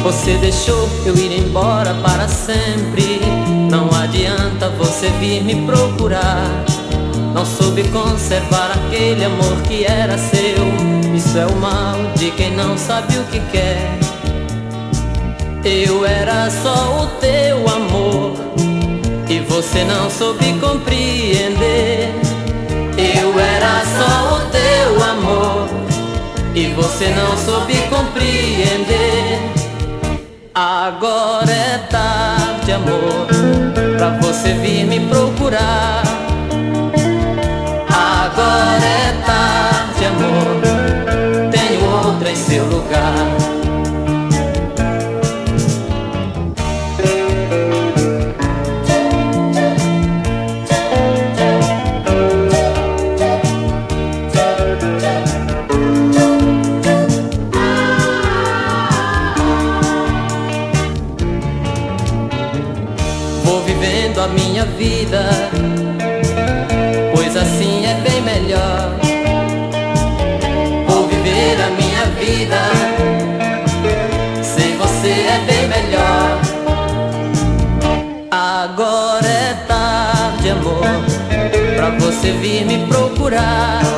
Você deixou eu ir embora para sempre. Não adianta você vir me procurar. Não soube conservar aquele amor que era seu. Isso é o mal de quem não sabe o que quer. Eu era só o teu amor e você não soube compreender. Eu era só o teu amor e você não soube compreender. Agora é tarde, amor, pra você vir me procurar. Agora é tarde, amor, tenho outra em seu lugar. Vou vivendo a minha vida, pois assim é bem melhor. Vou viver a minha vida, sem você é bem melhor. Agora é tarde, amor, pra você vir me procurar.